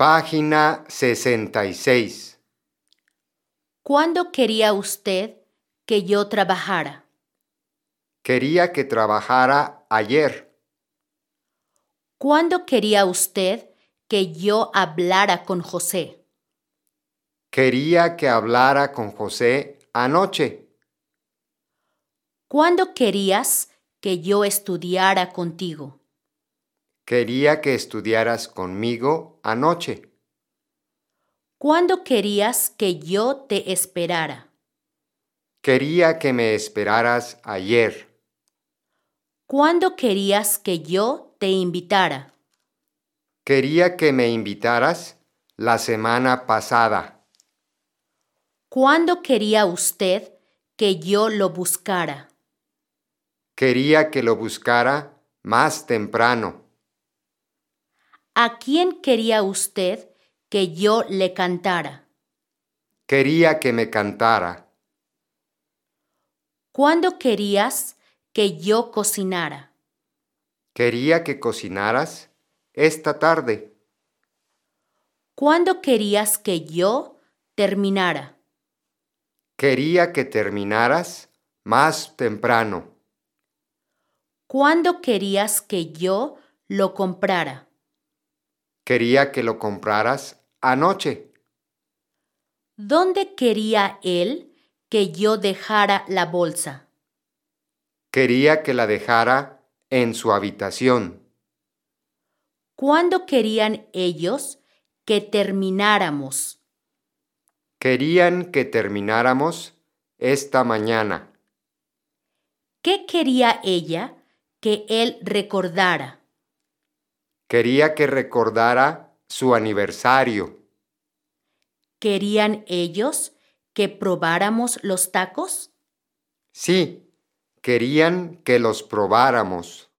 Página 66. ¿Cuándo quería usted que yo trabajara? Quería que trabajara ayer. ¿Cuándo quería usted que yo hablara con José? Quería que hablara con José anoche. ¿Cuándo querías que yo estudiara contigo? Quería que estudiaras conmigo anoche. ¿Cuándo querías que yo te esperara? Quería que me esperaras ayer. ¿Cuándo querías que yo te invitara? Quería que me invitaras la semana pasada. ¿Cuándo quería usted que yo lo buscara? Quería que lo buscara más temprano. ¿A quién quería usted que yo le cantara? Quería que me cantara. ¿Cuándo querías que yo cocinara? Quería que cocinaras esta tarde. ¿Cuándo querías que yo terminara? Quería que terminaras más temprano. ¿Cuándo querías que yo lo comprara? Quería que lo compraras anoche. ¿Dónde quería él que yo dejara la bolsa? Quería que la dejara en su habitación. ¿Cuándo querían ellos que termináramos? Querían que termináramos esta mañana. ¿Qué quería ella que él recordara? Quería que recordara su aniversario. ¿Querían ellos que probáramos los tacos? Sí, querían que los probáramos.